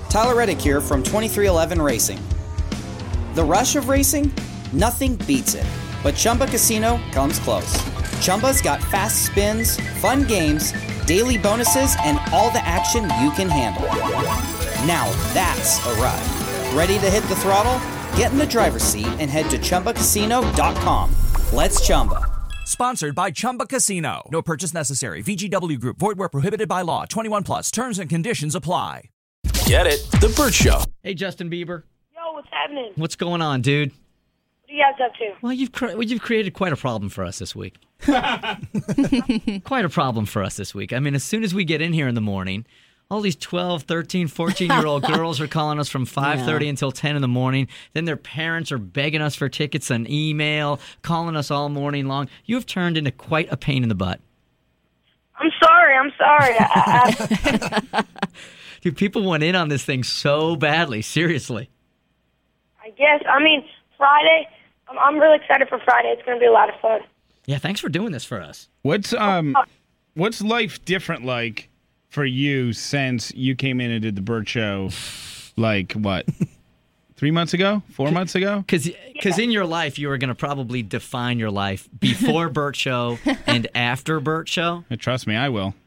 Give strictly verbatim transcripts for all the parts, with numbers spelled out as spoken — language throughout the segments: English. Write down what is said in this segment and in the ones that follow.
Tyler Reddick here from twenty-three eleven Racing. The rush of racing? Nothing beats it. But Chumba Casino comes close. Chumba's got fast spins, fun games, daily bonuses, and all the action you can handle. Now that's a ride. Ready to hit the throttle? Get in the driver's seat and head to Chumba Casino dot com. Let's Chumba. Sponsored by Chumba Casino. No purchase necessary. V G W Group. Void where prohibited by law. twenty-one plus. Terms and conditions apply. Get it? The Bert Show. Hey, Justin Bieber. Yo, what's happening? What's going on, dude? What are you guys up to? Well, you've cre- well, you've created quite a problem for us this week. Quite a problem for us this week. I mean, as soon as we get in here in the morning, all these twelve, thirteen, fourteen-year-old girls are calling us from five thirty yeah. until ten in the morning. Then their parents are begging us for tickets and email, calling us all morning long. You have turned into quite a pain in the butt. I'm sorry. I'm sorry. I, I, Dude, people went in on this thing so badly. Seriously. I guess. I mean, Friday, I'm, I'm really excited for Friday. It's going to be a lot of fun. Yeah, thanks for doing this for us. What's um, what's life different like for you since you came in and did the Bert Show, like, what, three months ago? Four months ago? Because yeah. in your life, you were going to probably define your life before Bert Show and after Bert Show. And trust me, I will.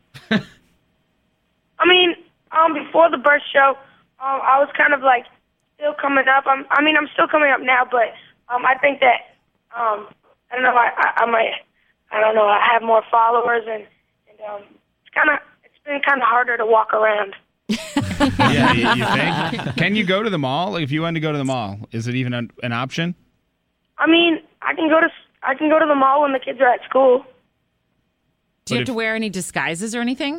I mean, um, before the Bert Show, um, I was kind of, like, still coming up. I'm, I mean, I'm still coming up now, but um, I think that, um, I don't know, I, I, I might, I don't know, I have more followers, and, and um, it's kind of, been kind of harder to walk around. Yeah, you, you think? Can you go to the mall? If you wanted to go to the mall, is it even an, an option? I mean, I can go to I can go to the mall when the kids are at school. Do you but have if, to wear any disguises or anything?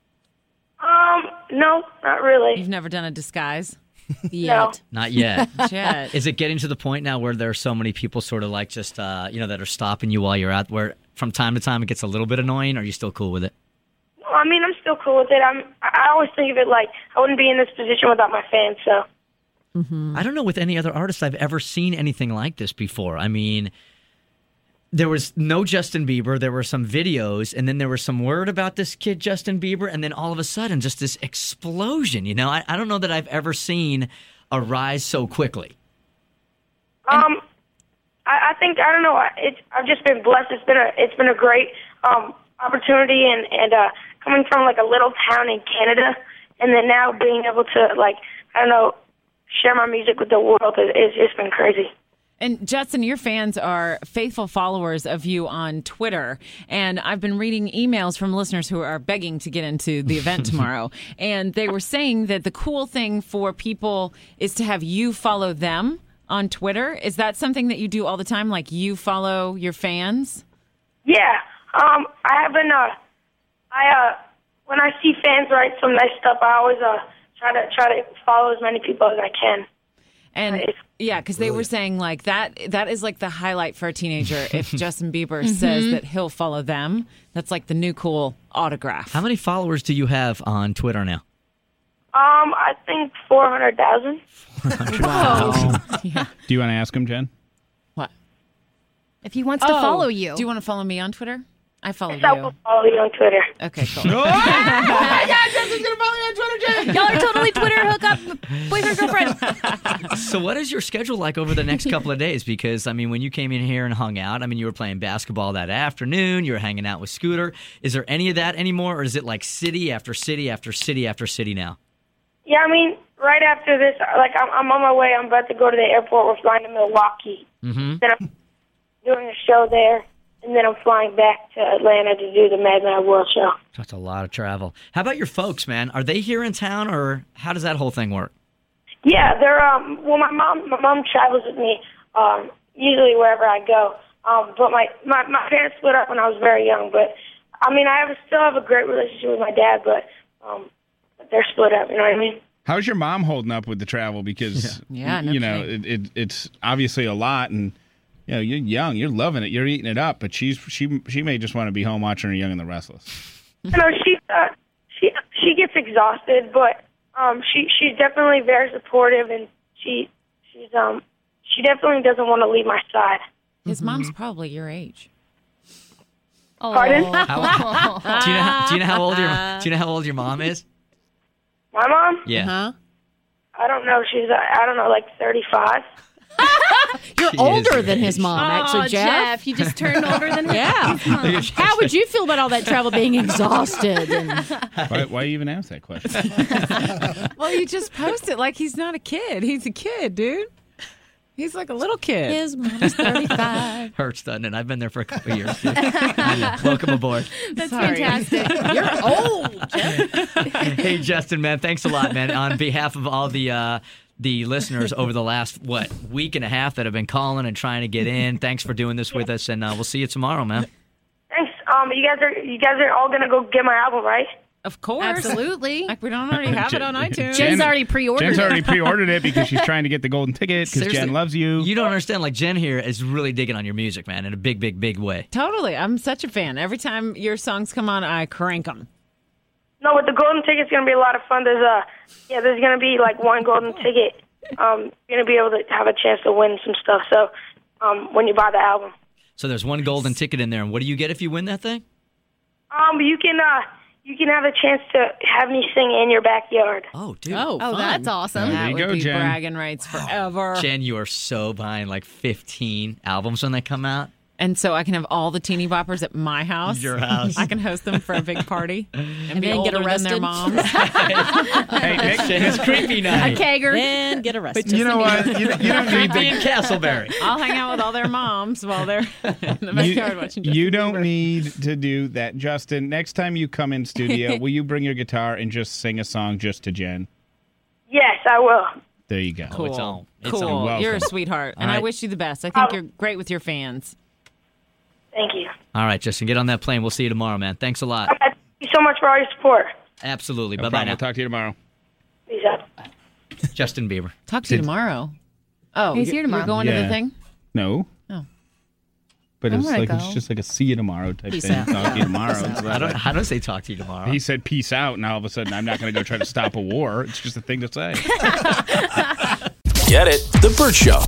Um, no, not really. You've never done a disguise? Yet. No. Not yet. yet. Is it getting to the point now where there are so many people sort of like just, uh, you know, that are stopping you while you're out, where from time to time it gets a little bit annoying? Or are you still cool with it? I mean, I'm still cool with it. I'm. I always think of it like I wouldn't be in this position without my fans. So, mm-hmm. I don't know with any other artist I've ever seen anything like this before. I mean, there was no Justin Bieber. There were some videos, and then there was some word about this kid Justin Bieber, and then all of a sudden, just this explosion. You know, I, I don't know that I've ever seen a rise so quickly. Um, I, I think I don't know. It's I've just been blessed. It's been a. It's been a great um opportunity, and and uh. coming from, like, a little town in Canada, and then now being able to, like, I don't know, share my music with the world, it's just been crazy. And, Justin, your fans are faithful followers of you on Twitter, and I've been reading emails from listeners who are begging to get into the event tomorrow, and they were saying that the cool thing for people is to have you follow them on Twitter. Is that something that you do all the time, like you follow your fans? Yeah. Um, I have been... Uh, I uh, when I see fans write some nice stuff, I always uh try to try to follow as many people as I can. And uh, yeah, because they were saying like that that is like the highlight for a teenager. If Justin Bieber mm-hmm. says that he'll follow them, that's like the new cool autograph. How many followers do you have on Twitter now? Um, I think four hundred thousand. Wow. Yeah. Do you want to ask him, Jen? What? If he wants oh, to follow you, do you want to follow me on Twitter? I follow yes, you. I will follow you on Twitter. Okay, cool. Oh, yeah, Justin's going to follow you on Twitter, Jen. Y'all are totally Twitter hookup, boyfriend, girlfriend. So what is your schedule like over the next couple of days? Because, I mean, when you came in here and hung out, I mean, you were playing basketball that afternoon. You were hanging out with Scooter. Is there any of that anymore, or is it like city after city after city after city now? Yeah, I mean, right after this, like, I'm, I'm on my way. I'm about to go to the airport. We're flying to Milwaukee. Mm-hmm. Then I'm doing a show there. And then I'm flying back to Atlanta to do the Mad Mad World Show. That's a lot of travel. How about your folks, man? Are they here in town, or how does that whole thing work? Yeah, they're, um, well, my mom, my mom travels with me, um, usually wherever I go. Um, but my, my, my parents split up when I was very young. But, I mean, I have a, still have a great relationship with my dad, but, um, but they're split up, you know what I mean? How's your mom holding up with the travel? Because, yeah, yeah no you know, it, it, it's obviously a lot, and you know, you're young, you're loving it, you're eating it up, but she's she she may just want to be home watching her Young and the Restless. You know, she uh, she she gets exhausted, but um, she she's definitely very supportive, and she she's um she definitely doesn't want to leave my side. His mm-hmm. mom's probably your age. Oh. Pardon? How, do you know? Do you know how old your Do you know how old your mom is? My mom? Yeah. Uh-huh. I don't know. She's, uh, I don't know, like thirty-five. You're She older is than his mom, actually, Oh, Jeff. Jeff, you just turned older than him. Yeah. How would you feel about all that travel being exhausted? And Why, why even ask that question? Well, you just post it like he's not a kid. He's a kid, dude. He's like a little kid. his mom's thirty-five. Hurts, doesn't it? I've been there for a couple of years. Welcome aboard. That's Sorry. fantastic. You're old, Jeff. Hey, Justin, man, thanks a lot, man. On behalf of all the uh, the listeners over the last, what, week and a half that have been calling and trying to get in, thanks for doing this with us, and uh, we'll see you tomorrow, man. Thanks. Um, you guys are you guys are all gonna go get my album, right? Of course. Absolutely. Like we don't already have it on iTunes. Jen's Jen- already pre-ordered Jen's it. already pre-ordered it because she's trying to get the golden ticket because Seriously, Jen loves you. You don't understand. Like, Jen here is really digging on your music, man, in a big, big, big way. Totally. I'm such a fan. Every time your songs come on, I crank them. No, but the golden ticket's gonna be a lot of fun. There's a yeah, there's gonna be like one golden ticket. Um, you're gonna be able to have a chance to win some stuff. So, um, when you buy the album, So there's one golden ticket in there, and what do you get if you win that thing? um, you can uh, you can have a chance to have me sing in your backyard. Oh, dude. Oh, Oh, fun. that's awesome. There That you would go, be Jen. bragging rights forever. Jen, you are so buying like fifteen albums when they come out. And so I can have all the teeny boppers at my house. Your house. I can host them for a big party and, be then get older than their arrested. moms. Hey, Nick, It's creepy A night. kegger. Then get arrested. you know what? You, you don't need Creepy the in Castleberry. I'll hang out with all their moms while they're in the backyard watching You, Justin you don't Bieber. need to do that, Justin. Next time you come in studio, will you bring your guitar and just sing a song just to Jen? Yes, I will. There you go. Cool. it's on. It's cool. on. Welcome. You're a sweetheart. And All I right. wish you the best. I think Oh. you're great with your fans. Thank you. All right, Justin, get on that plane. We'll see you tomorrow, man. Thanks a lot. Okay, thank you so much for all your support. Absolutely. No Bye-bye problem. now. I'll talk to you tomorrow. Peace out. Justin Bieber. Talk to you Did- tomorrow. Oh, He's you're- here tomorrow. You're going to Yeah. the thing? No. Oh. But I'm it's gonna like go. it's just like a see you tomorrow type Peace thing. out. Talk to you tomorrow. Peace It's out. like- I don't, I don't say talk to you tomorrow. He said peace out, and all of a sudden I'm not going to go try to stop a war. It's just a thing to say. Get it? The Burt Show.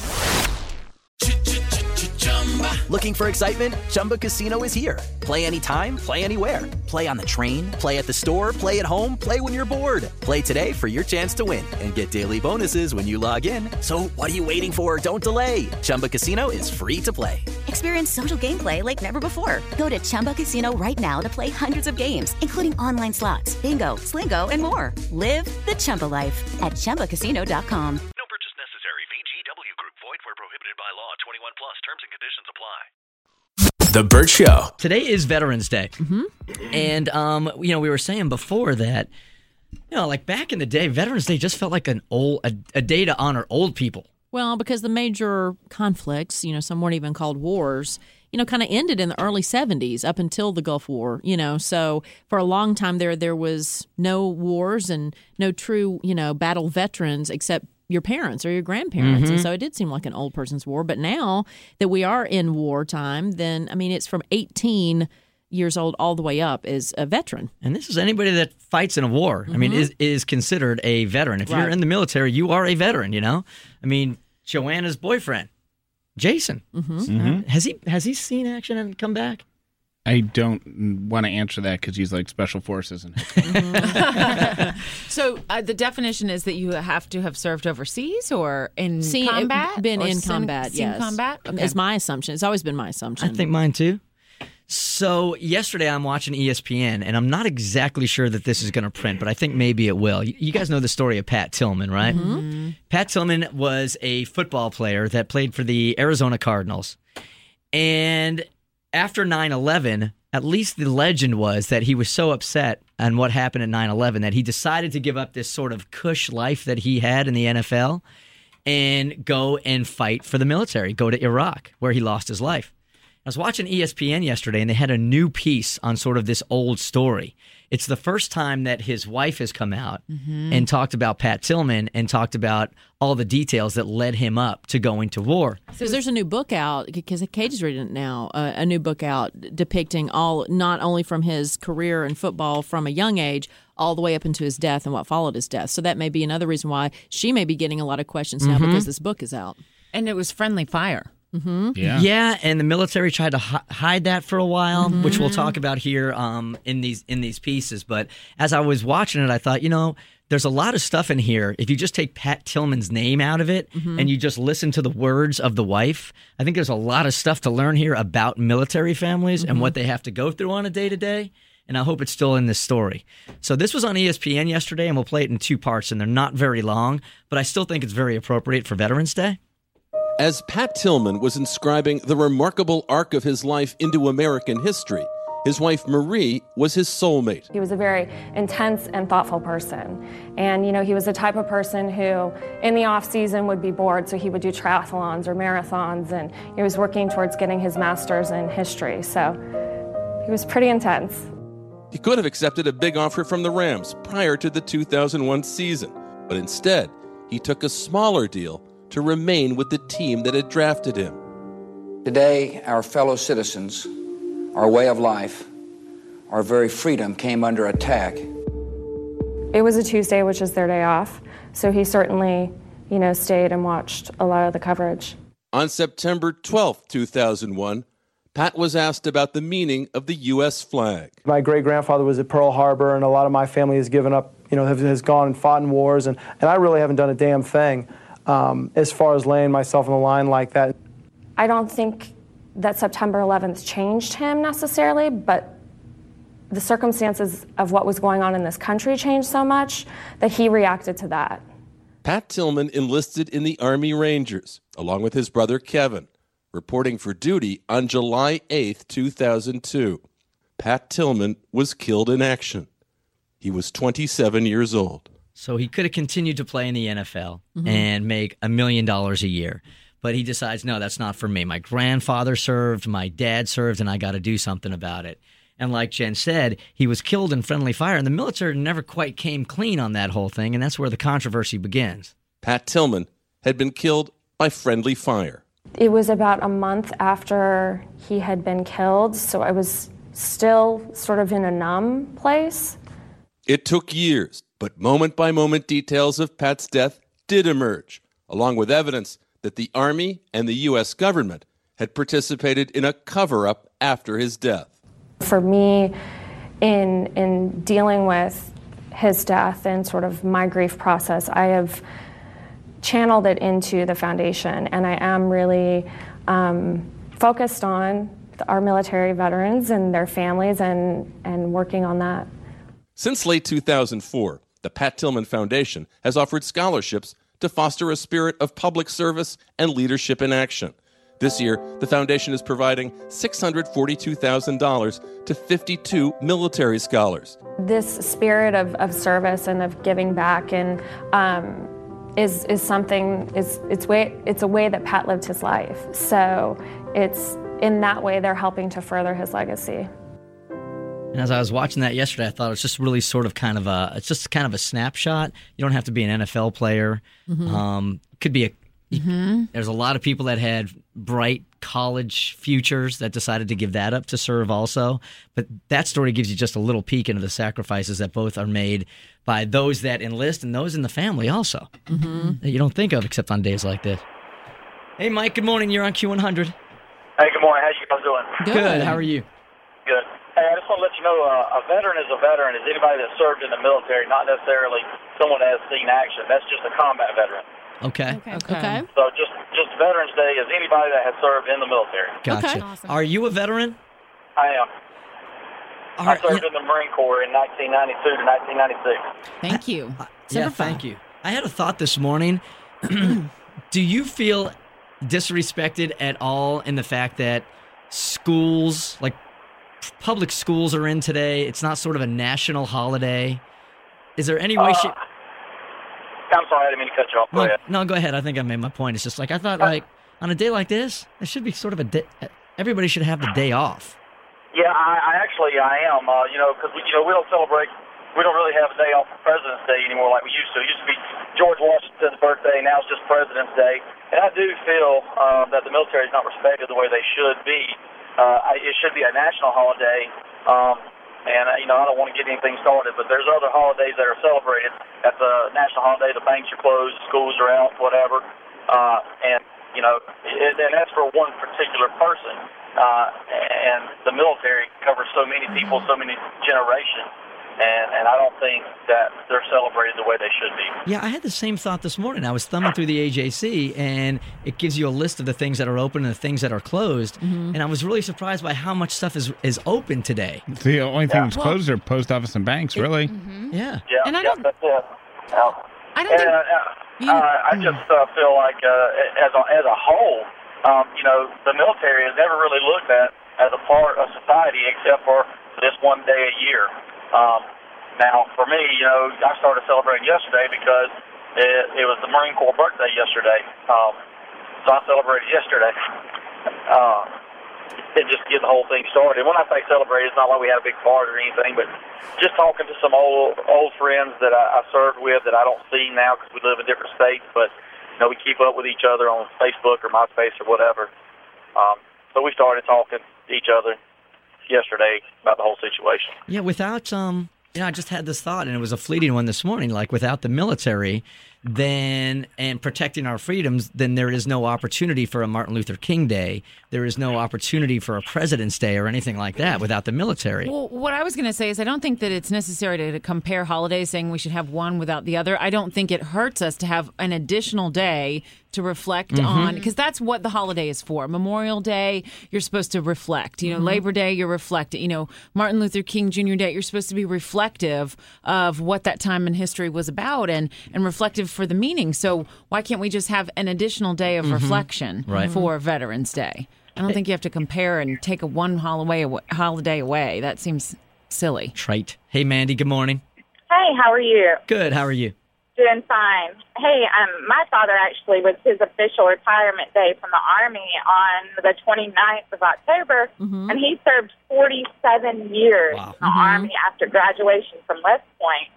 Looking for excitement? Chumba Casino is here. Play anytime, play anywhere. Play on the train, play at the store, play at home, play when you're bored. Play today for your chance to win and get daily bonuses when you log in. So what are you waiting for? Don't delay. Chumba Casino is free to play. Experience social gameplay like never before. Go to Chumba Casino right now to play hundreds of games, including online slots, bingo, Slingo, and more. Live the Chumba life at chumba casino dot com. No purchase necessary. V G W Group. Void where prohibited by law. twenty-one plus. Terms and conditions apply. The Burt Show. Today is Veterans Day. Mm-hmm. And, um, you know, we were saying before that, you know, like back in the day, Veterans Day just felt like an old a, a day to honor old people. Well, because the major conflicts, you know, some weren't even called wars, you know, kind of ended in the early seventies up until the Gulf War, you know. So for a long time there, there was no wars and no true, you know, battle veterans except your parents or your grandparents. Mm-hmm. And so it did seem like an old person's war. But now that we are in wartime, then, I mean, it's from eighteen years old all the way up is a veteran. And this is anybody that fights in a war. I mean, is is considered a veteran. If you're Right. in the military, you are a veteran, you know? I mean, Joanna's boyfriend, Jason. Mm-hmm. Uh, has he has he seen action and come back? I don't want to answer that because he's like special forces. And So uh, the definition is that you have to have served overseas or in Seen, combat? been Or in seen- combat, seen yes. combat? Okay. It's my assumption. It's always been my assumption. I think mine too. So yesterday I'm watching E S P N, and I'm not exactly sure that this is going to print, but I think maybe it will. You you guys know the story of Pat Tillman, right? Mm-hmm. Pat Tillman was a football player that played for the Arizona Cardinals. And after nine eleven, at least the legend was that he was so upset on what happened at nine eleven that he decided to give up this sort of cush life that he had in the N F L and go and fight for the military, go to Iraq, where he lost his life. I was watching E S P N yesterday, and they had a new piece on sort of this old story. It's the first time that his wife has come out Mm-hmm. and talked about Pat Tillman and talked about all the details that led him up to going to war. Because there's a new book out, because Cage is reading it now, uh, a new book out depicting all, not only from his career in football from a young age, all the way up into his death and what followed his death. So that may be another reason why she may be getting a lot of questions now Mm-hmm. because this book is out. And it was friendly fire. yeah. Yeah, and the military tried to hi- hide that for a while, which we'll talk about here um, in these in these pieces. But as I was watching it, I thought, you know, there's a lot of stuff in here. If you just take Pat Tillman's name out of it Mhm. and you just listen to the words of the wife, I think there's a lot of stuff to learn here about military families and Mhm. what they have to go through on a day-to-day. And I hope it's still in this story. So this was on E S P N yesterday, and we'll play it in two parts, and they're not very long, but I still think it's very appropriate for Veterans Day. As Pat Tillman was inscribing the remarkable arc of his life into American history, his wife Marie was his soulmate. He was a very intense and thoughtful person. And, you know, he was the type of person who, in the off season, would be bored, so he would do triathlons or marathons, and he was working towards getting his master's in history. So he was pretty intense. He could have accepted a big offer from the Rams prior to the two thousand one season, but instead, he took a smaller deal to remain with the team that had drafted him. Today, our fellow citizens, our way of life, our very freedom came under attack. It was a Tuesday, which is their day off, so he certainly, you know, stayed and watched a lot of the coverage. On September twelfth, two thousand one, Pat was asked about the meaning of the U S flag. My great-grandfather was at Pearl Harbor, and a lot of my family has given up, you know, has, has gone and fought in wars, and, and I really haven't done a damn thing um, as far as laying myself on the line like that. I don't think that September eleventh changed him necessarily, but the circumstances of what was going on in this country changed so much that he reacted to that. Pat Tillman enlisted in the Army Rangers, along with his brother Kevin, reporting for duty on July eighth, two thousand two. Pat Tillman was killed in action. He was twenty-seven years old. So he could have continued to play in the N F L Mhm. and make a million dollars a year. But he decides, no, that's not for me. My grandfather served, my dad served, and I got to do something about it. And like Jen said, he was killed in friendly fire, and the military never quite came clean on that whole thing, and that's where the controversy begins. Pat Tillman had been killed by friendly fire. It was about a month after he had been killed, so I was still sort of in a numb place. It took years, but moment-by-moment details of Pat's death did emerge, along with evidence that the Army and the U S government had participated in a cover-up after his death. For me, in in dealing with his death and sort of my grief process, I have channeled it into the foundation, and I am really um, focused on our military veterans and their families and, and working on that. Since late two thousand four, the Pat Tillman Foundation has offered scholarships to foster a spirit of public service and leadership in action. This year, the foundation is providing six hundred forty-two thousand dollars to fifty-two military scholars. This spirit of, of service and of giving back and um, is is something is it's way it's a way that Pat lived his life. So it's in that way they're helping to further his legacy. And as I was watching that yesterday, I thought it was just really sort of kind of a, it's just kind of a snapshot. You don't have to be an N F L player. Mhm. Um, could be a, Mm-hmm. there's a lot of people that had bright college futures that decided to give that up to serve also. But that story gives you just a little peek into the sacrifices that both are made by those that enlist and those in the family also. Mm-hmm. That you don't think of except on days like this. Hey, Mike, good morning. You're on Q one hundred. Hey, good morning. How you guys doing? Good. How are you? Good. Hey, I just want to let you know uh, a veteran is a veteran is anybody that served in the military, not necessarily someone that has seen action. That's just a combat veteran. Okay. Okay. So just just Veterans Day is anybody that has served in the military. Gotcha. Are you a veteran? I am. All I right, served in the Marine Corps in nineteen ninety-two to nineteen ninety-six. Thank you. Yeah, thank you. I had a thought this morning. Do you feel disrespected at all in the fact that schools, like public schools are in today, it's not sort of a national holiday? Is there any way Uh, she... I'm sorry, I didn't mean to cut you off. Go No, ahead. no, go ahead. I think I made my point. It's just like, I thought, like, on a day like this, there should be sort of a day... Everybody should have the day off. Yeah, I, I actually I am. Uh, you know, because we, you know we don't celebrate. We don't really have a day off for President's Day anymore like we used to. It used to be George Washington's birthday. Now it's just President's Day. And I do feel uh, that the military is not respected the way they should be. Uh, I, it should be a national holiday. Um, and uh, you know, I don't want to get anything started, but there's other holidays that are celebrated. At the national holiday, the banks are closed, schools are out, whatever. Uh, and you know, it, and that's for one particular person. Uh, and the military covers so many people, so many generations. and, and I don't think that they're celebrated the way they should be. Yeah, I had the same thought this morning. I was thumbing through the A J C, and it gives you a list of the things that are open and the things that are closed. Mm-hmm. And I was really surprised by how much stuff is, is open today. The only thing Yeah. that's closed are post office and banks, really. Mm-hmm. Yeah. Yeah, And I yeah, don't- that's it. Yeah. I don't and, think- uh, uh, I just uh, feel like, uh, as a, as a whole, um, you know, the military is never really looked at as a part of society except for this one day a year. Um, now, for me, you know, I started celebrating yesterday because it, it was the Marine Corps birthday yesterday. Um, so I celebrated yesterday. Uh, and just get the whole thing started. When I say celebrate, it's not like we had a big party or anything, but just talking to some old old friends that I, I served with that I don't see now because we live in different states, but you know, we keep up with each other on Facebook or MySpace or whatever. Um, so we started talking to each other yesterday about the whole situation. Yeah, without, um, you know, I just had this thought, and it was a fleeting one this morning, like without the military, then, and protecting our freedoms, then there is no opportunity for a Martin Luther King Day. There is no opportunity for a President's Day or anything like that without the military. Well, what I was going to say is I don't think that it's necessary to, to compare holidays, saying we should have one without the other. I don't think it hurts us to have an additional day to reflect Mhm. on, because that's what the holiday is for. Memorial Day, you're supposed to reflect. You know, Mhm. Labor Day, you're reflecting. You know, Martin Luther King Junior Day, you're supposed to be reflective of what that time in history was about and, and reflective for the meaning. So why can't we just have an additional day of Mhm. reflection Right. for Veterans Day? I don't think you have to compare and take a one holiday away, holiday away. That seems silly. Trite. Hey, Mandy, good morning. Hey, how are you? Good, how are you? Doing fine. Hey, um, my father actually was his official retirement day from the Army on the twenty-ninth of October, Mm-hmm. and he served forty-seven years Wow. in the Mhm. Army after graduation from West Point.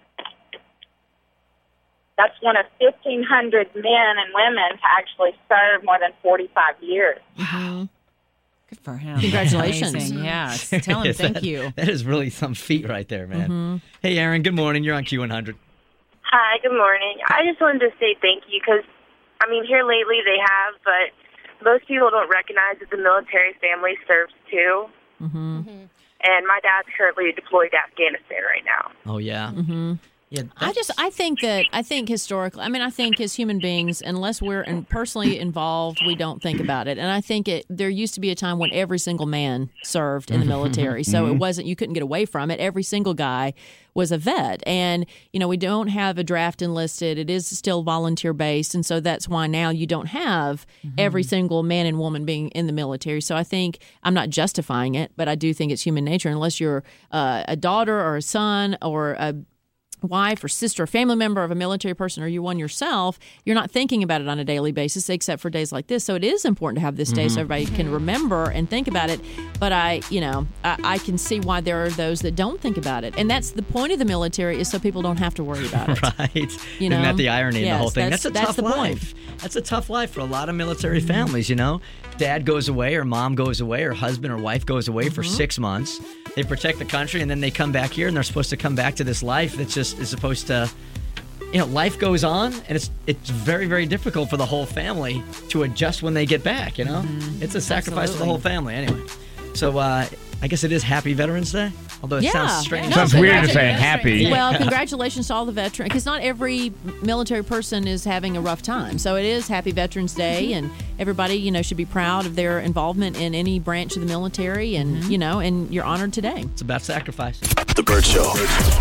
That's one of fifteen hundred men and women to actually serve more than forty-five years. Mm-hmm. Good for him. Congratulations. Amazing. Yeah. Tell him thank That- you. That is really some feat right there, man. Mhm. Hey, Aaron, good morning. You're on Q one hundred. Hi, good morning. I just wanted to say thank you because, I mean, here lately they have, but most people don't recognize that the military family serves too. Mm-hmm. And my dad's currently deployed to Afghanistan right now. Oh, yeah. Mm-hmm. Yeah, I just I think that I think historically I mean I think as human beings unless we're in personally involved we don't think about it, and I think it there used to be a time when every single man served in the military, so it wasn't you couldn't get away from it. Every single guy was a vet, and you know we don't have a draft enlisted. It is still volunteer based, and so that's why now you don't have every single man and woman being in the military. So I think I'm not justifying it, but I do think it's human nature. Unless you're uh, a daughter or a son or a wife or sister or family member of a military person or you one yourself, you're not thinking about it on a daily basis except for days like this. So it is important to have this day Mhm. so everybody can remember and think about it. But I, you know, I, I can see why there are those that don't think about it. And that's the point of the military is so people don't have to worry about it. Right. You Isn't know? that the irony in the Yes, whole thing? that's- That's, a that's tough the point. life. That's a tough life for a lot of military families, you know? Dad goes away or mom goes away or husband or wife goes away for Mm-hmm. six months. They protect the country and then they come back here and they're supposed to come back to this life that's just is supposed to, you know, life goes on and it's it's very, very difficult for the whole family to adjust when they get back, you know? Mm-hmm. It's a sacrifice for the Absolutely. whole family anyway. So uh, I guess it is Happy Veterans Day, although it Yeah. sounds strange. No, Sounds weird to say happy. Well, congratulations to all the veterans, because not every military person is having a rough time. So it is Happy Veterans Day, and everybody, you know, should be proud of their involvement in any branch of the military, and you know, and you're honored today. It's about sacrifice. The Burt Show.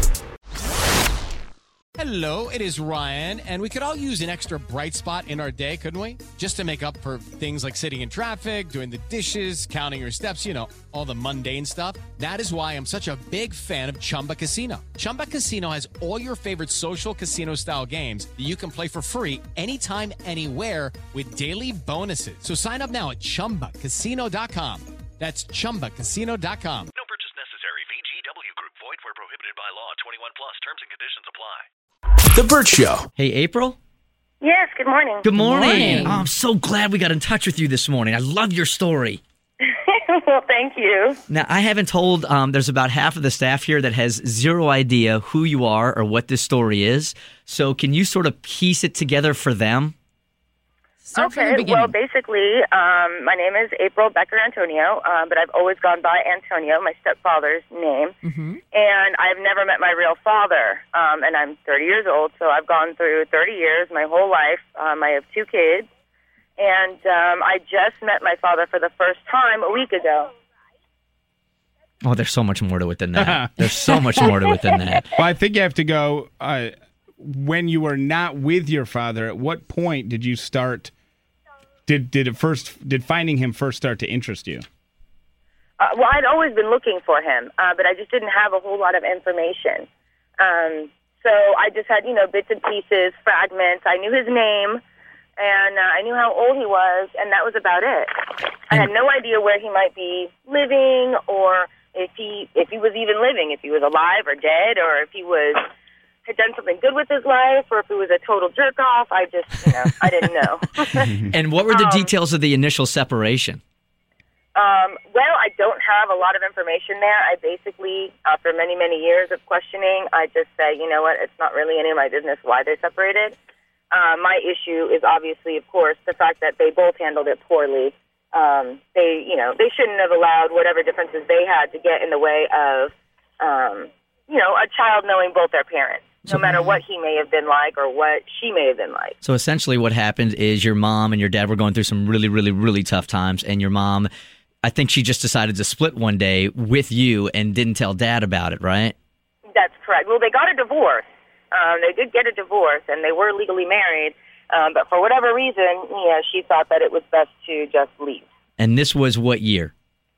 Hello, it is Ryan, and we could all use an extra bright spot in our day, couldn't we? Just to make up for things like sitting in traffic, doing the dishes, counting your steps, you know, all the mundane stuff. That is why I'm such a big fan of Chumba Casino. Chumba Casino has all your favorite social casino-style games that you can play for free anytime, anywhere with daily bonuses. So sign up now at chumba casino dot com. That's chumba casino dot com. No purchase necessary. V G W Group. Void where prohibited by law. twenty-one plus. Terms and conditions apply. The Burt Show. Hey, April. Yes, good morning. Good morning. morning. Oh, I'm so glad we got in touch with you this morning. I love your story. Well, thank you. Now, I haven't told, um, there's about half of the staff here that has zero idea who you are or what this story is. So can you sort of piece it together for them? Start from the okay, beginning. well, basically, um, my name is April Becker Antonio, um, but I've always gone by Antonio, my stepfather's name. Mm-hmm. And I've never met my real father. Um, and I'm thirty years old, so I've gone through thirty years, my whole life. Um, I have two kids. And um, I just met my father for the first time a week ago. Oh, there's so much more to it than that. There's so much more to it than that. Well, I think you have to go, uh, when you were not with your father, at what point did you start, did did it first, did finding him first start to interest you? Uh, well, I'd always been looking for him, uh, but I just didn't have a whole lot of information. Um, so I just had, you know, bits and pieces, fragments. I knew his name, and uh, I knew how old he was, and that was about it. I had no idea where he might be living, or if he if he was even living, if he was alive or dead, or if he was had done something good with his life, or if he was a total jerk off. I just, you know, I didn't know. And what were the Um, details of the initial separation? Um, well, I don't have a lot of information there. I basically, after many, many years of questioning, I just say, you know what, it's not really any of my business why they separated. Uh, my issue is obviously, of course, the fact that they both handled it poorly. Um, they, you know, they shouldn't have allowed whatever differences they had to get in the way of, um, you know, a child knowing both their parents, no matter what he may have been like or what she may have been like. So essentially what happened is your mom and your dad were going through some really, really, really tough times, and your mom, I think she just decided to split one day with you and didn't tell dad about it, right? That's correct. Well, they got a divorce. Um, they did get a divorce, and they were legally married. Um, but for whatever reason, yeah, she thought that it was best to just leave. And this was what year?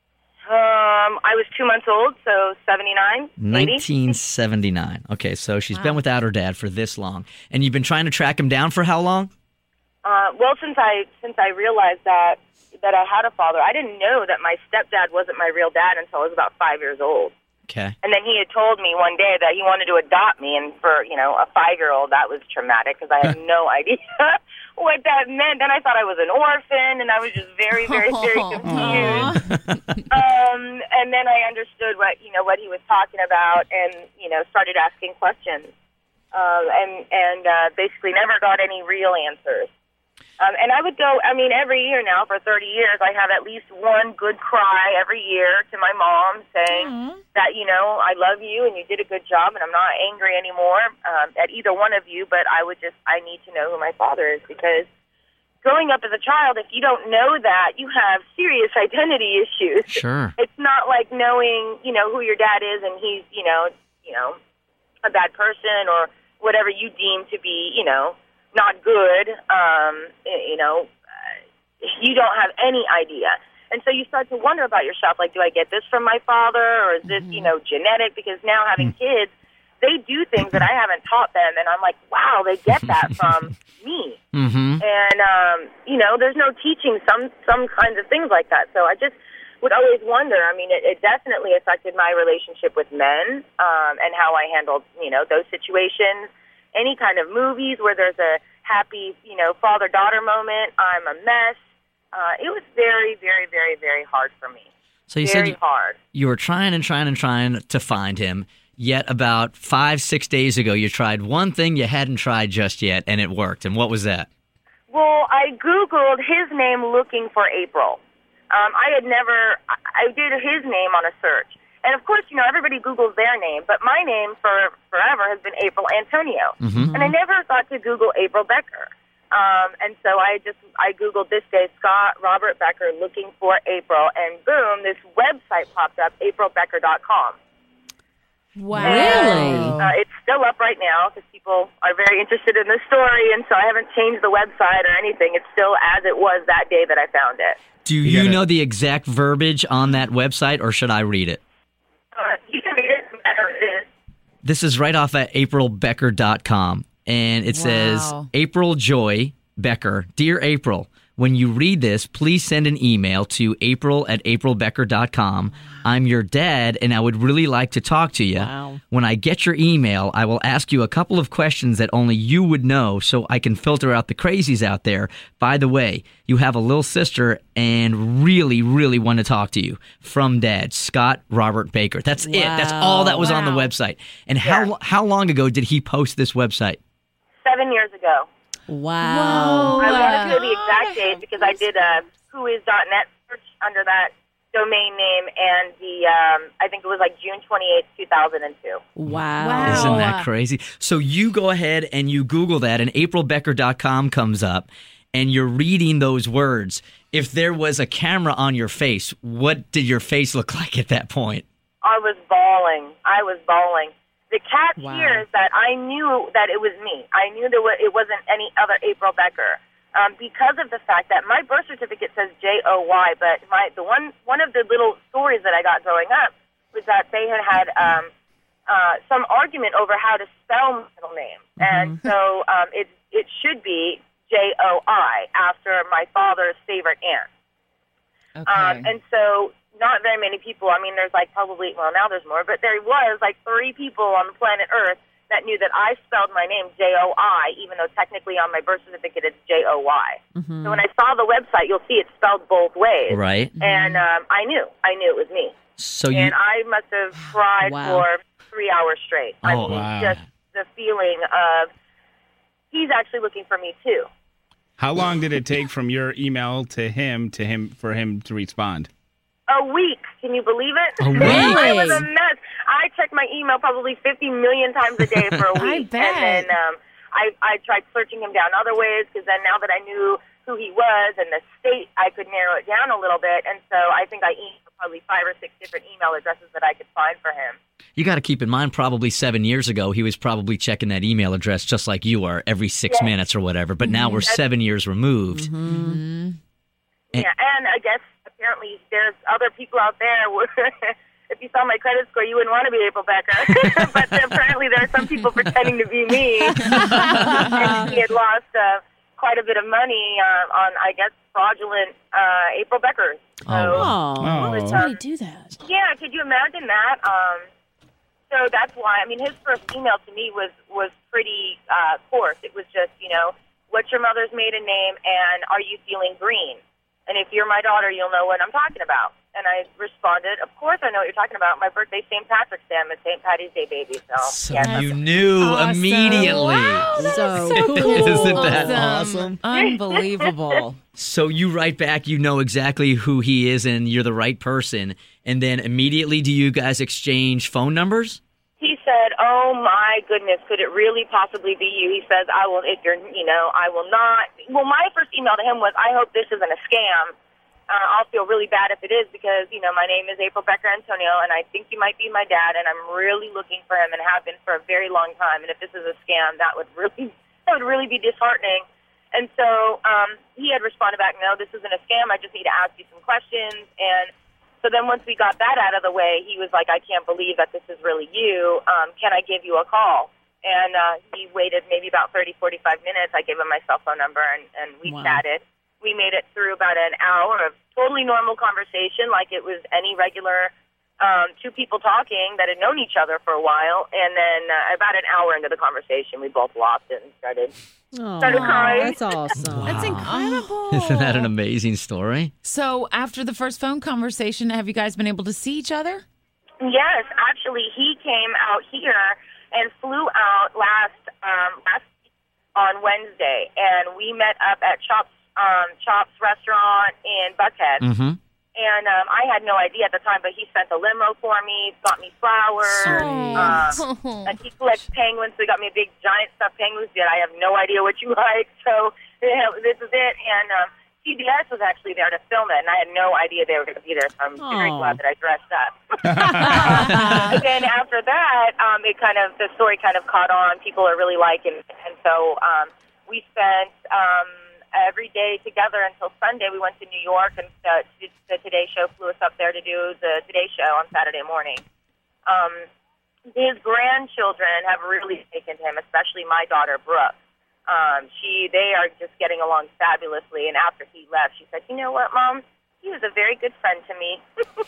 Um, I was two months old, so seventy-nine, eighty. nineteen seventy-nine. Okay, so she's been without her dad for this long. And you've been trying to track him down for how long? Uh, well, since I since I realized that that I had a father, I didn't know that my stepdad wasn't my real dad until I was about five years old. Okay. And then he had told me one day that he wanted to adopt me, and for, you know, a five-year-old, that was traumatic because I had no idea what that meant. Then I thought I was an orphan, and I was just very, very, very confused. um, and then I understood what, you know, what he was talking about, and, you know, started asking questions, um, and, and uh, basically never got any real answers. Um, and I would go, I mean, every year now for thirty years, I have at least one good cry every year to my mom saying mm-hmm. that, you know, I love you and you did a good job and I'm not angry anymore um, at either one of you, but I would just, I need to know who my father is, because growing up as a child, if you don't know that, you have serious identity issues. Sure. It's not like knowing, you know, who your dad is and he's, you know, you know, a bad person or whatever you deem to be, you know, not good, um, you know, you don't have any idea. And so you start to wonder about yourself, like, do I get this from my father, or is this, mm-hmm. you know, genetic? Because now having mm-hmm. kids, they do things that I haven't taught them, and I'm like, wow, they get that from me. Mm-hmm. And, um, you know, there's no teaching some, some kinds of things like that. So I just would always wonder. I mean, it, it definitely affected my relationship with men um, and how I handled, you know, those situations. Any kind of movies where there's a happy, you know, father-daughter moment, I'm a mess. Uh, it was very, very, very, very hard for me. So you very said you, hard. you were trying and trying and trying to find him, yet about five, six days ago, you tried one thing you hadn't tried just yet, and it worked. And what was that? Well, I Googled his name looking for April. Um, I had never, I did his name on a search. And, of course, you know, everybody Googles their name, but my name for forever has been April Antonio. Mm-hmm. And I never thought to Google April Becker. Um, and so I just, I Googled this day, Scott Robert Becker looking for April, and boom, this website popped up, april becker dot com. Wow. Really? Uh, it's still up right now because people are very interested in the story, and so I haven't changed the website or anything. It's still as it was that day that I found it. Do you, you know the exact verbiage on that website, or should I read it? Uh, you can read it. Better it is. This is right off at april becker dot com, and it Wow. says, April Joy Becker, Dear April, when you read this, please send an email to april at april becker dot com. I'm your dad, and I would really like to talk to you. Wow. When I get your email, I will ask you a couple of questions that only you would know so I can filter out the crazies out there. By the way, you have a little sister and really, really want to talk to you. From Dad, Scott Robert Baker. That's it. That's all that was Wow. on the website. And how how long ago did he post this website? Seven years ago. Wow. I want to know the exact date because I did a whois dot net search under that domain name, and the um, I think it was like June twenty-eighth, two thousand two. Wow. Wow. Isn't that crazy? So you go ahead and you Google that, and april becker dot com comes up, and you're reading those words. If there was a camera on your face, what did your face look like at that point? I was bawling. I was bawling. The catch Wow. here is that I knew that it was me. I knew there was, it wasn't any other April Becker. Um, because of the fact that my birth certificate says J O Y, but my the one one of the little stories that I got growing up was that they had had um, uh, some argument over how to spell my middle name, and so um, it it should be J O I after my father's favorite aunt. Okay. Um, and so not very many people. I mean, there's like probably well now there's more, but there was like three people on the planet Earth that knew that I spelled my name J O I, even though technically on my birth certificate it's J O Y. Mm-hmm. So when I saw the website, you'll see it's spelled both ways. Right. And um, I knew. I knew it was me. So you, and I must have cried Wow. for three hours straight. I Oh, mean, wow. just the feeling of he's actually looking for me too. How long did it take from your email to him to him for him to respond? A week. Can you believe it? A week? I was a mess. I checked my email probably fifty million times a day for a I week. bet. And then um, I, I tried searching him down other ways because then now that I knew who he was and the state, I could narrow it down a little bit. And so I think I emailed probably five or six different email addresses that I could find for him. you got to keep in mind, probably seven years ago, he was probably checking that email address just like you are every six Yes. minutes or whatever. But now we're seven years removed. Mm-hmm. Yeah, and I guess apparently there's other people out there where if you saw my credit score, you wouldn't want to be April Becker. But apparently there are some people pretending to be me. And he had lost uh, quite a bit of money uh, on, I guess, fraudulent uh, April Beckers. So, Oh, Oh. why would somebody do that? yeah, could you imagine that? Um, so that's why, I mean, his first email to me was, was pretty uh, coarse. It was just, you know, what's your mother's maiden name and are you feeling green? And if you're my daughter, you'll know what I'm talking about. And I responded, of course I know what you're talking about. My birthday's Saint Patrick's Day. I'm a Saint Patty's Day baby. So, So yes, you knew Awesome. immediately. Wow, that's So so cool. cool. Isn't that awesome? Unbelievable. So you write back, you know exactly who he is and you're the right person. And then immediately do you guys exchange phone numbers? He said, "Oh my goodness, could it really possibly be you?" He says, "I will, if you're, you know, I will not." Well, my first email to him was, "I hope this isn't a scam. Uh, I'll feel really bad if it is because, you know, my name is April Becker Antonio, and I think you might be my dad, and I'm really looking for him and have been for a very long time. And if this is a scam, that would really, that would really be disheartening." And so um, he had responded back, "No, this isn't a scam. I just need to ask you some questions." And so then once we got that out of the way, he was like, "I can't believe that this is really you. Um, can I give you a call?" And uh, he waited maybe about thirty, forty-five minutes. I gave him my cell phone number, and, and we Wow. chatted. We made it through about an hour of totally normal conversation, like it was any regular um, two people talking that had known each other for a while. And then uh, about an hour into the conversation, we both lost it and started, started Aw, crying. that's awesome. That's incredible. Isn't that an amazing story? So after the first phone conversation, have you guys been able to see each other? Yes, actually, he came out here and flew out last um, last on Wednesday, and we met up at Chops um, Chops Restaurant in Buckhead. Mm-hmm. And um, I had no idea at the time, but he sent a limo for me, got me flowers. Um, and he collects penguins, so he got me a big giant stuffed penguin that I have no idea what you like. So yeah, this is it. And um, C B S was actually there to film it, and I had no idea they were going to be there, so I'm very Aw. glad that I dressed up. And then after that, um, it kind of the story kind of caught on. People are really liking it, and so um, we spent um, every day together until Sunday. We went to New York, and uh, the Today Show flew us up there to do the Today Show on Saturday morning. Um, his grandchildren have really taken to him, especially my daughter Brooke. Um, she, they are just getting along fabulously. And after he left, she said, "You know what, Mom? He was a very good friend to me."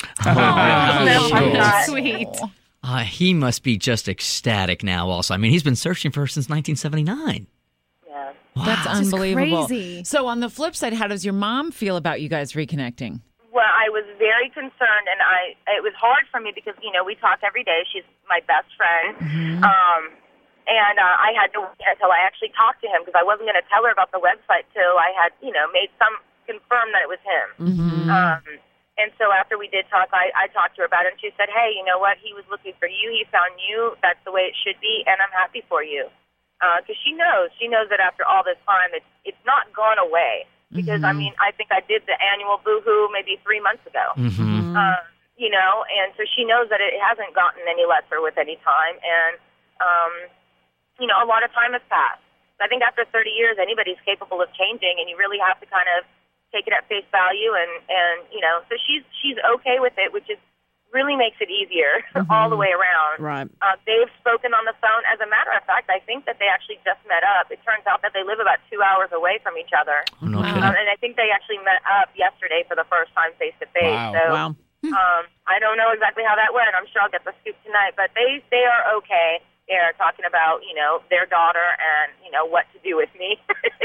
Oh, Sweet. Uh, he must be just ecstatic now also. I mean, he's been searching for her since nineteen seventy-nine. Yeah. That's This is unbelievable. crazy. So on the flip side, how does your mom feel about you guys reconnecting? Well, I was very concerned, and I it was hard for me because, you know, we talk every day. She's my best friend. Um, And uh, I had to wait until I actually talked to him because I wasn't going to tell her about the website till I had, you know, made some confirm that it was him. Mm-hmm. Um, and so after we did talk, I, I talked to her about it, and she said, hey, you know what? He was looking for you. He found you. That's the way it should be, and I'm happy for you. Because uh, she knows. She knows that after all this time, it's, it's not gone away. Because, Mm-hmm. I mean, I think I did the annual Boohoo maybe three months ago. Mm-hmm. Uh, you know, and so she knows that it hasn't gotten any lesser with any time. And, um, you know, a lot of time has passed. I think after thirty years, anybody's capable of changing, and you really have to kind of take it at face value. And, and you know, so she's she's okay with it, which is really makes it easier Mm-hmm. all the way around. Right. Uh, they've spoken on the phone. As a matter of fact, I think that they actually just met up. It turns out that they live about two hours away from each other. Oh, no kidding. Um, and I think they actually met up yesterday for the first time face to face. Wow. So Wow. um, I don't know exactly how that went. I'm sure I'll get the scoop tonight. But they they are okay. They're talking about, you know, their daughter and, you know, what to do with me.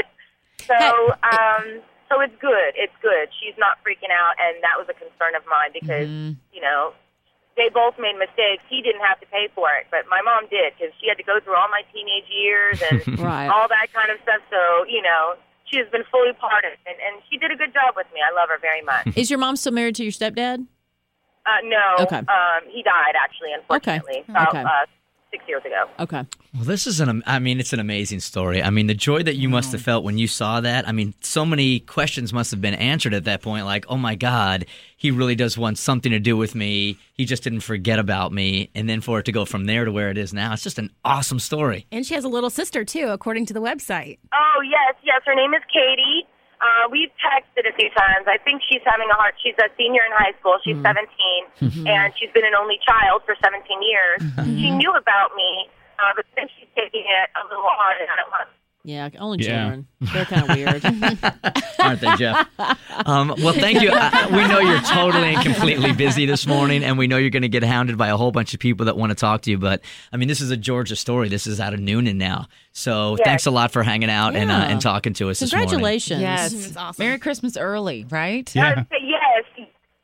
so um, so it's good. It's good. She's not freaking out, and that was a concern of mine because, Mm-hmm. you know, they both made mistakes. He didn't have to pay for it, but my mom did because she had to go through all my teenage years and Right. all that kind of stuff. So, you know, she has been fully pardoned, and, and she did a good job with me. I love her very much. Is your mom still married to your stepdad? Uh, no, Okay. um, he died, actually, unfortunately, Okay. about Okay. uh, six years ago. Okay. Well, this is an, I mean, it's an amazing story. I mean, the joy that you must have felt when you saw that. I mean, so many questions must have been answered at that point. Like, oh my God, he really does want something to do with me. He just didn't forget about me. And then for it to go from there to where it is now, it's just an awesome story. And she has a little sister, too, according to the website. Oh, yes, yes. Her name is Katie. Uh, we've texted a few times. I think she's having a hard, she's a senior in high school. She's seventeen, and she's been an only child for seventeen years. She knew about me, uh, but then she's taking it a little hard, and I don't want Yeah, only Yeah. children. They're kind of weird. Aren't they, Jeff? Um, well, thank you. I, we know you're totally and completely busy this morning, and we know you're going to get hounded by a whole bunch of people that want to talk to you. But, I mean, this is a Georgia story. This is out of Noonan now. So Yes. thanks a lot for hanging out and uh, Yeah. and talking to us this morning. Congratulations. Yes. It's awesome. Merry Christmas early, right? Yeah. Yes.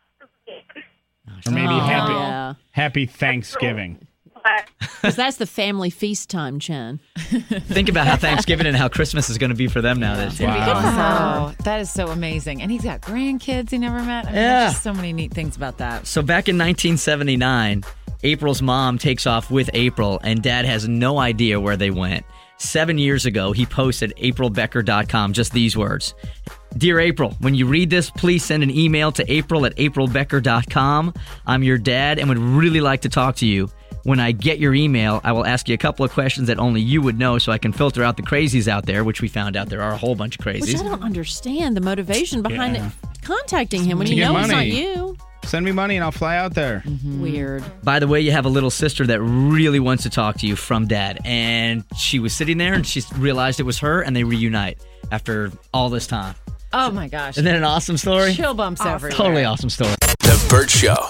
Or maybe Oh, happy yeah. Happy Thanksgiving. Because that's the family feast time, Chen. Think about how Thanksgiving and how Christmas is going to be for them now this year. Wow. That is so amazing. And he's got grandkids he never met. I mean, Yeah. There's just so many neat things about that. So back in nineteen seventy-nine, April's mom takes off with April, and Dad has no idea where they went. Seven years ago, he posted april becker dot com, just these words. Dear April, when you read this, please send an email to april at april becker dot com. I'm your dad and would really like to talk to you. When I get your email, I will ask you a couple of questions that only you would know so I can filter out the crazies out there, which we found out there are a whole bunch of Which crazies. I don't understand the motivation behind Yeah. it, contacting him when To you get know it's not money. you. Send me money and I'll fly out there. Weird. By the way, you have a little sister that really wants to talk to you from Dad. And she was sitting there and she realized it was her, and they reunite after all this time. Oh, my gosh. Isn't that an awesome story? Chill bumps everywhere. Totally awesome story. The Burt Show.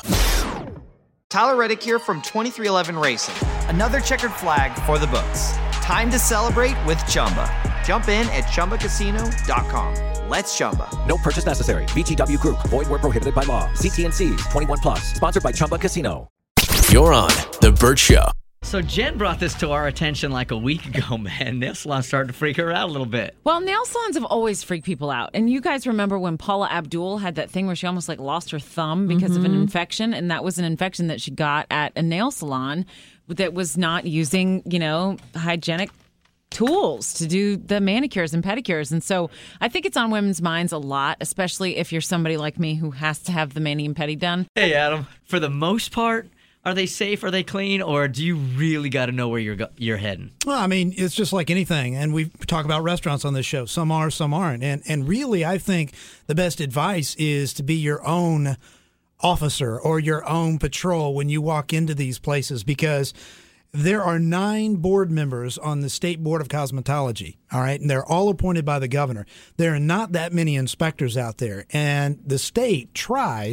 Tyler Reddick here from twenty-three eleven Racing. Another checkered flag for the books. Time to celebrate with Chumba. Jump in at chumba casino dot com. Let's Chumba. No purchase necessary. V G W Group. Void where prohibited by law. See T and C's. twenty-one plus. Sponsored by Chumba Casino. You're on The Burt Show. So Jen brought this to our attention like a week ago, man. Nail salon started to freak her out a little bit. Well, nail salons have always freaked people out. And you guys remember when Paula Abdul had that thing where she almost like lost her thumb because of an Mhm. infection? And that was an infection that she got at a nail salon that was not using, you know, hygienic tools to do the manicures and pedicures. And so I think it's on women's minds a lot, especially if you're somebody like me who has to have the mani and pedi done. Hey, Adam. For the most part, are they safe? Are they clean? Or do you really got to know where you're go- you're heading? Well, I mean, it's just like anything, and we talk about restaurants on this show. Some are, some aren't, and and really, I think the best advice is to be your own officer or your own patrol when you walk into these places, because there are nine board members on the State Board of Cosmetology, all right, and they're all appointed by the governor. There are not that many inspectors out there, and the state tries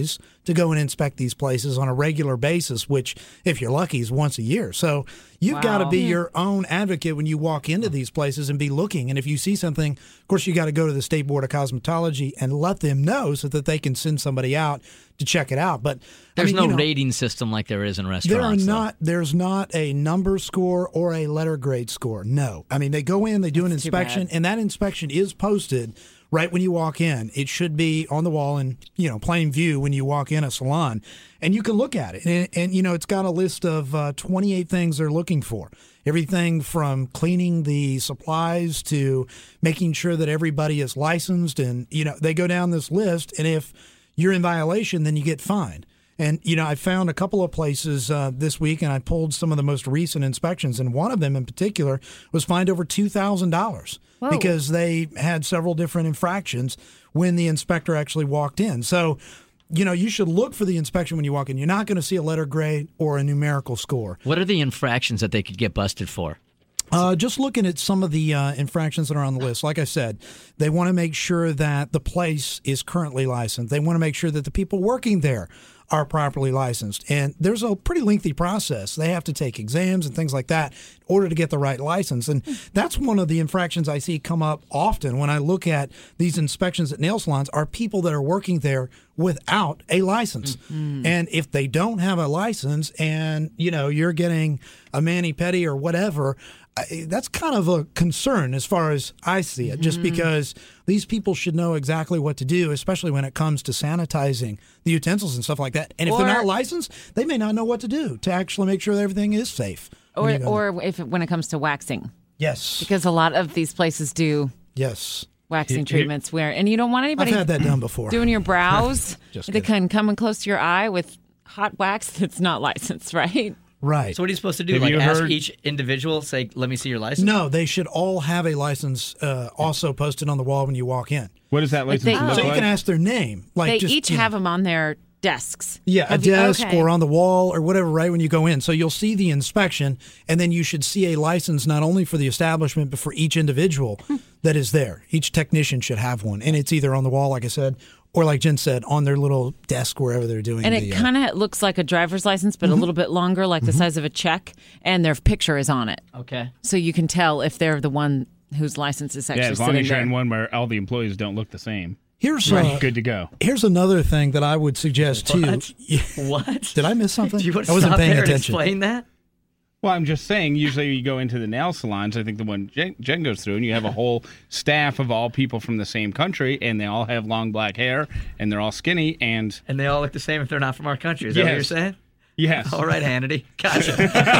to go and inspect these places on a regular basis, which, if you're lucky, is once a year. So you've Wow. got to be Yeah. your own advocate when you walk into these places and be looking. And if you see something, of course, you got to go to the State Board of Cosmetology and let them know so that they can send somebody out to check it out. But There's I mean, no you know, rating system like there is in there are restaurants. though. not. There's not a number score or a letter grade score. No, I mean they go in, they do an That's too inspection, bad. and that inspection is posted right when you walk in. It should be on the wall in you know plain view when you walk in a salon, and you can look at it. And, and you know it's got a list of uh, twenty-eight things they're looking for. Everything from cleaning the supplies to making sure that everybody is licensed, and you know they go down this list, and if you're in violation, then you get fined. And, you know, I found a couple of places uh, this week, and I pulled some of the most recent inspections, and one of them in particular was fined over two thousand dollars because they had several different infractions when the inspector actually walked in. So, you know, you should look for the inspection when you walk in. You're not going to see a letter grade or a numerical score. What are the infractions that they could get busted for? Uh, just looking at some of the uh, infractions that are on the list, like I said, they want to make sure that the place is currently licensed. They want to make sure that the people working there are properly licensed. And there's a pretty lengthy process. They have to take exams and things like that in order to get the right license. And that's one of the infractions I see come up often when I look at these inspections at nail salons are people that are working there without a license. Mm-hmm. And if they don't have a license and, you know, you're getting a mani-pedi or whatever, I, that's kind of a concern as far as I see it, just Mhm. because these people should know exactly what to do, especially when it comes to sanitizing the utensils and stuff like that. And if they're Or- not licensed, they may not know what to do to actually make sure that everything is safe. when Or you go there. or if when it comes to waxing. Yes. Because a lot of these places do yes waxing Here- treatments where and you don't want anybody I've had that done before. doing your brows. Just They can come in close to your eye with hot wax that's not licensed, right? Right. So what are you supposed to do? Have Like you ask heard- each individual, say, "Let me see your license." No, they should all have a license uh, also posted on the wall when you walk in. What does that Like license they- look So you like? can ask their name. Like they just, each you know, have them on their desks. Yeah, Have a you- desk okay. or on the wall or whatever, right when you go in. So you'll see the inspection, and then you should see a license not only for the establishment, but for each individual that is there. Each technician should have one. And it's either on the wall, like I said, or like Jen said, on their little desk wherever they're doing And the it uh, kind of looks like a driver's license, but a little bit longer, like the size of a check, and their picture is on it. Okay. So you can tell if they're the one whose license is actually Yeah, as long sitting as you're there. in one where all the employees don't look the same. Here's Right. uh, good to go. Here's another thing that I would suggest too. What? What? Did I miss something? Do you want to I wasn't stop paying there and attention. explain that? Well, I'm just saying, usually you go into the nail salons, I think the one Jen, Jen goes through, and you have a whole staff of all people from the same country, and they all have long black hair, and they're all skinny, and... And they all look the same if they're not from our country. Is that what you're Yes. saying? Yes. All right, Hannity. Gotcha.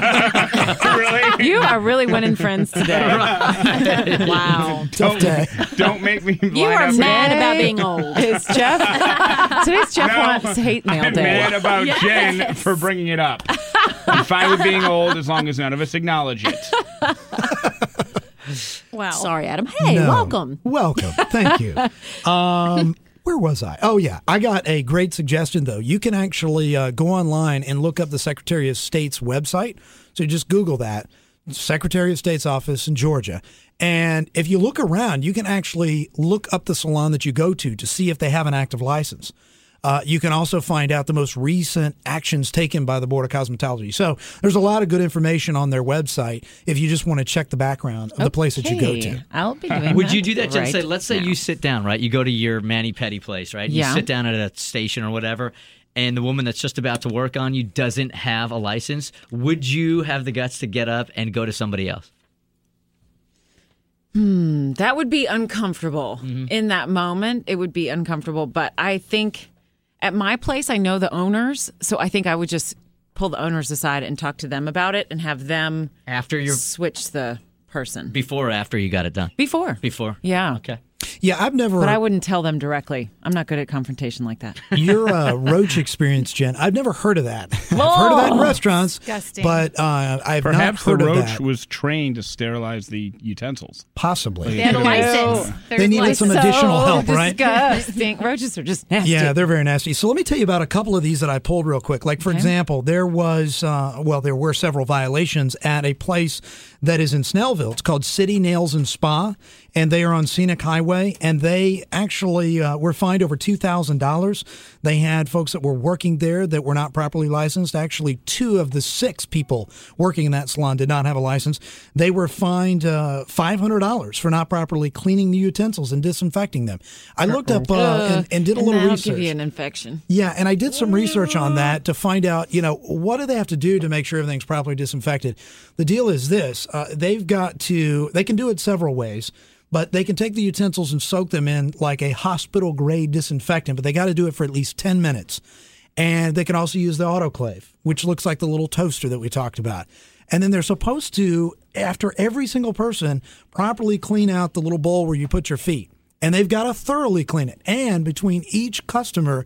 Really? You are really winning friends today. Wow. Tough day. Don't make me You line are up mad with- about being old. Is Jeff? Today's Jeff No, wants hate mail I'm day. mad about Yes. Jen for bringing it up. I'm fine with being old as long as none of us acknowledge it. Wow. Sorry, Adam. Hey, No. welcome. Welcome. Thank you. Um, where was I? Oh, yeah. I got a great suggestion, though. You can actually uh, go online and look up the Secretary of State's website. So just Google that, Secretary of State's office in Georgia. And if you look around, you can actually look up the salon that you go to to see if they have an active license. Uh, you can also find out the most recent actions taken by the Board of Cosmetology. So there's a lot of good information on their website if you just want to check the background of the place that you go to. I'll be doing Would that you do that, Jen? right Say, let's say now. you sit down, right? You go to your mani-pedi place, right? You Yeah. sit down at a station or whatever, and the woman that's just about to work on you doesn't have a license. Would you have the guts to get up and go to somebody else? Hmm, that would be uncomfortable Mm-hmm. in that moment. It would be uncomfortable, but I think at my place, I know the owners, so I think I would just pull the owners aside and talk to them about it and have them After you're switch the person. before or after you got it done? Before. Before. Yeah. Okay. Yeah, I've never. But I wouldn't tell them directly. I'm not good at confrontation like that. Your uh, roach experience, Jen. I've never heard of that. I've heard of that in restaurants, Disgusting. but uh, I've Perhaps not the heard of roach that. was trained to sterilize the utensils. Possibly. They had a license. But they needed some so additional help, right? Disgusting. Roaches are just nasty. Yeah, they're very nasty. So let me tell you about a couple of these that I pulled real quick. Like, for Okay. example, there was, uh, well, there were several violations at a place that is in Snellville. It's called City Nails and Spa, and they are on Scenic Highway, and they actually uh, were fined over two thousand dollars. They had folks that were working there that were not properly licensed. Actually, two of the six people working in that salon did not have a license. They were fined uh, five hundred dollars for not properly cleaning the utensils and disinfecting them. I looked up uh, and, and did a And little that'll research. give you an infection. Yeah, and I did some research on that to find out, you know, what do they have to do to make sure everything's properly disinfected? The deal is this. Uh, they've got to, they can do it several ways, but they can take the utensils and soak them in like a hospital-grade disinfectant, but they got to do it for at least ten minutes. And they can also use the autoclave, which looks like the little toaster that we talked about. And then they're supposed to, after every single person, properly clean out the little bowl where you put your feet. And they've got to thoroughly clean it. And between each customer,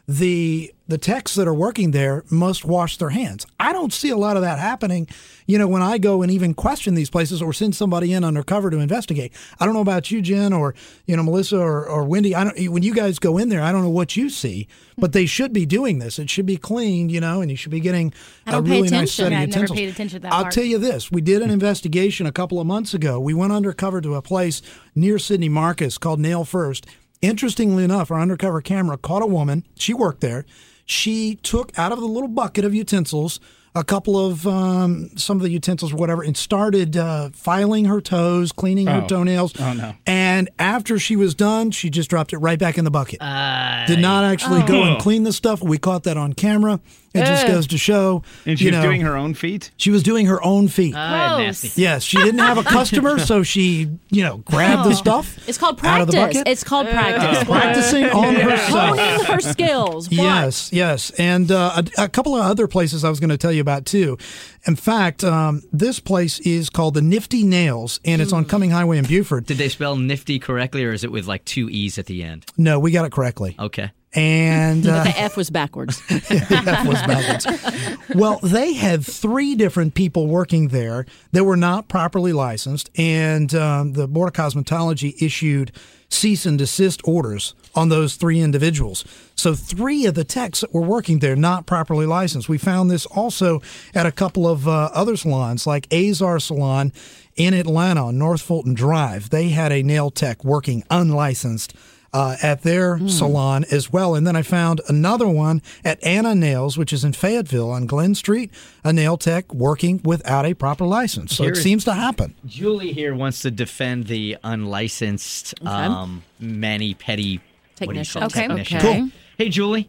the the techs that are working there must wash their hands. I don't see a lot of that happening, you know, when I go and even question these places or send somebody in undercover to investigate. I don't know about you, Jen, or, you know, Melissa or, or Wendy. I don't, when you guys go in there, I don't know what you see, but they should be doing this. It should be cleaned, you know, and you should be getting I a don't really pay nice set attention. of I've never utensils. paid attention to that I'll part. tell you this. We did an investigation a couple of months ago. We went undercover to a place near Sidney Marcus called Nail First. Interestingly enough, our undercover camera caught a woman. She worked there. She took out of the little bucket of utensils a couple of um, some of the utensils or whatever and started uh, filing her toes, cleaning her Oh. toenails. Oh, no. And after she was done, she just dropped it right back in the bucket. Uh, Did not actually go and Oh. clean the stuff. We caught that on camera. It just Ugh. goes to show. And she you was know, doing her own feet? She was doing her own feet. Ah, nasty. Yes, she didn't have a customer, so she, you know, grabbed the stuff. It's called out of the practice. bucket. It's called practice. Practicing on herself. Honing her skills. What? Yes, yes. And uh, a, a couple of other places I was going to tell you about, too. In fact, um, this place is called the Nifty Nails, and it's on Cumming Highway in Buford. Did they spell nifty correctly, or is it with like two E's at the end? No, we got it correctly. Okay. And But uh, the F was backwards. the F was backwards. Well, they had three different people working there that were not properly licensed, and um, the Board of Cosmetology issued cease and desist orders on those three individuals. So three of the techs that were working there not properly licensed. We found this also at a couple of uh, other salons, like Azar Salon in Atlanta on North Fulton Drive. They had a nail tech working unlicensed Uh, at their Hmm. salon as well. And then I found another one at Anna Nails, which is in Fayetteville on Glen Street, a nail tech working without a proper license. So Here it is- seems to happen. Julie here wants to defend the unlicensed um, mani pedi Technician. What do you call it? Okay. Technician. Okay. Cool. Hey, Julie.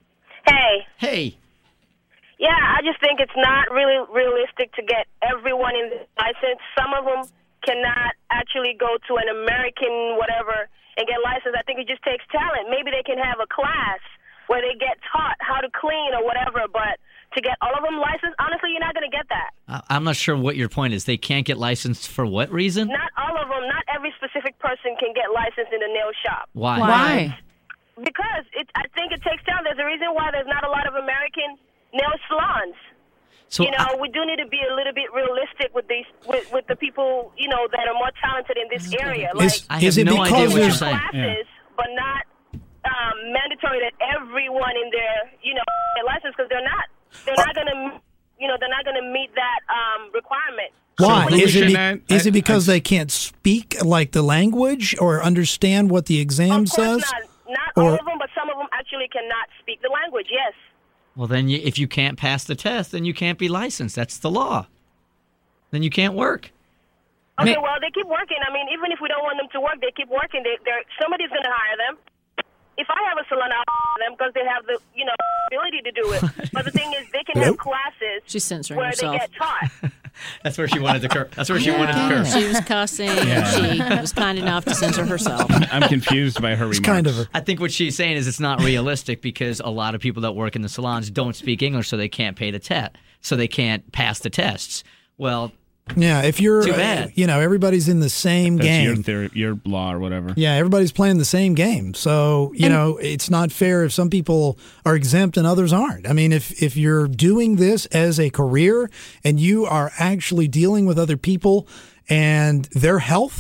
Hey. Hey. Yeah, I just think it's not really realistic to get everyone in the license. Some of them cannot actually go to an American whatever and get licensed. I think it just takes talent. Maybe they can have a class where they get taught how to clean or whatever, but to get all of them licensed, honestly, you're not going to get that. I- I'm not sure what your point is. They can't get licensed for what reason? Not all of them. Not every specific person can get licensed in a nail shop. Why? Why? Because it, I think it takes talent. There's a reason why there's not a lot of American nail salons. So you know, we do need to be a little bit realistic with these, with, with the people, you know, that are more talented in this area. Like, Is, is it no because idea what you're there's saying. classes, but not um, mandatory that everyone in their, you know, their license, because they're not, they're not going to, you know, they're not going to meet that um, requirement. Why? So is, it be, shouldn't- is it I- because they can't speak like the language or understand what the exam Of course says? not. Not Or- all of them, but some of them actually cannot speak the language. Yes. Well, then you, if you can't pass the test, then you can't be licensed. That's the law. Then you can't work. Okay, well, they keep working. I mean, even if we don't want them to work, they keep working. They, they're, somebody's going to hire them. If I have a salon, I'll hire them because they have the, you know, ability to do it. But the thing is, they can have classes She's censoring where herself. they get taught. That's where she wanted to curse. That's where she wanted to curse. She was cussing. She was kind enough to censor herself. I'm confused by her remarks. kind of a- I think what she's saying is it's not realistic because a lot of people that work in the salons don't speak English, so they can't pay the test, so they can't pass the tests. Well, Yeah, if you're, Too uh, bad. you know, everybody's in the same That's game. your, theory, your law or whatever. Yeah, everybody's playing the same game. So, you know, it's not fair if some people are exempt and others aren't. I mean, if, if you're doing this as a career and you are actually dealing with other people and their health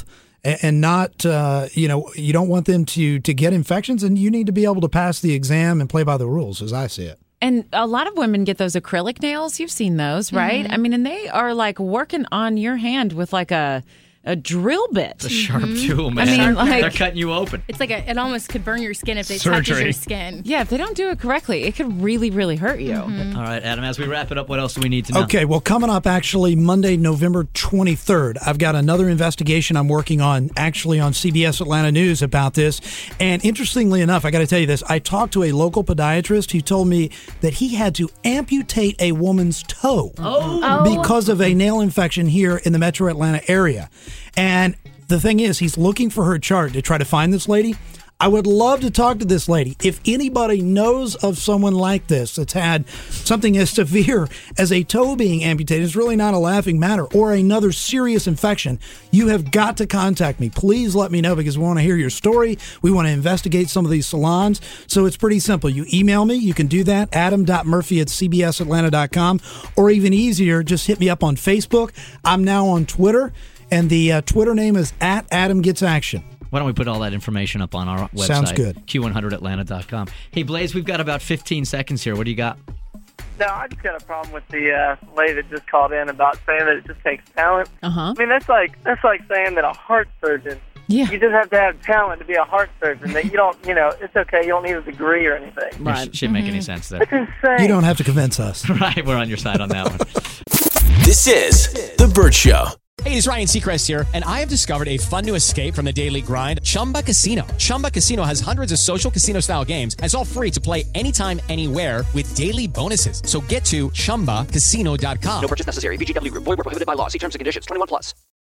and, and not, uh, you know, you don't want them to to get infections, and you need to be able to pass the exam and play by the rules, as I see it. And a lot of women get those acrylic nails. You've seen those, right? Mhm. I mean, and they are like working on your hand with like a a drill bit. It's a sharp tool, man. I mean, like, they're cutting you open. It's like a, it almost could burn your skin if it Surgery. touches your skin. Yeah, if they don't do it correctly, it could really, really hurt you. Mm-hmm. All right, Adam, as we wrap it up, what else do we need to know? Okay, well, coming up actually Monday, November twenty-third, I've got another investigation I'm working on actually on C B S Atlanta News about this. And interestingly enough, I got to tell you this, I talked to a local podiatrist who told me that he had to amputate a woman's toe Oh. because of a nail infection here in the metro Atlanta area. And the thing is, he's looking for her chart to try to find this lady. I would love to talk to this lady. If anybody knows of someone like this that's had something as severe as a toe being amputated, it's really not a laughing matter, or another serious infection, you have got to contact me. Please let me know, because we want to hear your story. We want to investigate some of these salons. So it's pretty simple. You email me. You can do that, adam dot murphy at c b s atlanta dot com, or even easier, just hit me up on Facebook. I'm now on Twitter, and the uh, Twitter name is at Adam Gets Action. Why don't we put all that information up on our website? Sounds good. Q one hundred atlanta dot com. Hey, Blaze, we've got about fifteen seconds here. What do you got? No, I just got a problem with the uh, lady that just called in about saying that it just takes talent. Uh-huh. I mean, that's like that's like saying that a heart surgeon, yeah. you just have to have talent to be a heart surgeon. That you don't, you know, it's okay. You don't need a degree or anything. Right. Shouldn't make any sense there. It's insane. You don't have to convince us. Right, we're on your side on that one. This is The Burt Show. Hey, it's Ryan Seacrest here, and I have discovered a fun new escape from the daily grind, Chumba Casino. Chumba Casino has hundreds of social casino-style games, and it's all free to play anytime, anywhere with daily bonuses. So get to chumba casino dot com. No purchase necessary. V G W Group. Void where prohibited by law. See terms and conditions. twenty-one plus.